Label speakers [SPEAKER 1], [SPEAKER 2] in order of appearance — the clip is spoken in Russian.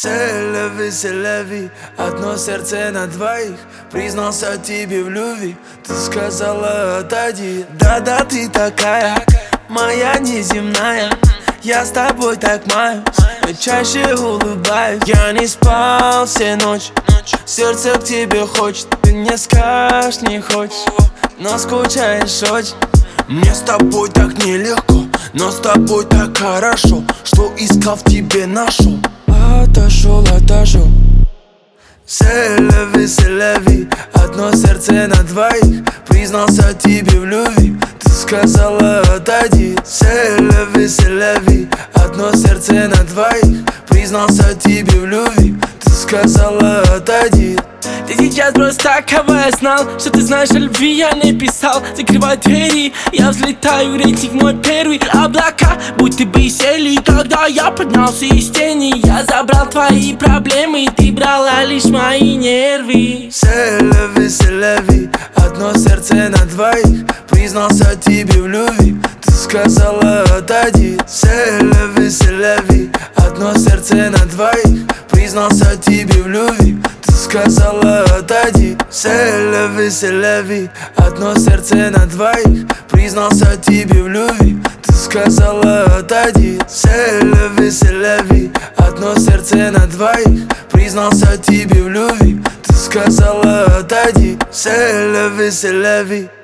[SPEAKER 1] C'est la vie, одно сердце на двоих. Признался тебе в любви, ты сказала отойди. Да-да, ты такая, моя неземная. Я с тобой так маюсь, но чаще улыбаюсь. Я не спал все ночи, сердце к тебе хочет. Ты не скажешь, не хочешь, но скучаешь очень. Мне с тобой так нелегко, но с тобой так хорошо, что искал в тебе нашел. Отошел. C'est la vie, одно сердце на двоих. Признался тебе в любви, ты сказала отойди. C'est la vie, одно сердце на двоих. Признался тебе в любви, ты сказала отойди.
[SPEAKER 2] Ты сейчас просто кого я знал, что ты знаешь о любви, я не писал. Закрывай двери, я взлетаю, рейтинг мой первый. Облака будто бы сели, когда я поднялся из тени. Я забрал твои проблемы, ты брала лишь мои нервы.
[SPEAKER 1] C'est la vie, одно сердце на двоих. Признался тебе в любви, ты сказала отойди. C'est la vie, одно сердце на двоих. Признался тебе в любви, ты сказала отойди. C'est la vie, одно сердце на двоих. Признался тебе в любви, ты сказала отойди. C'est la vie, одно сердце на двоих. Признался тебе в любви, ты сказала отойди. C'est la vie.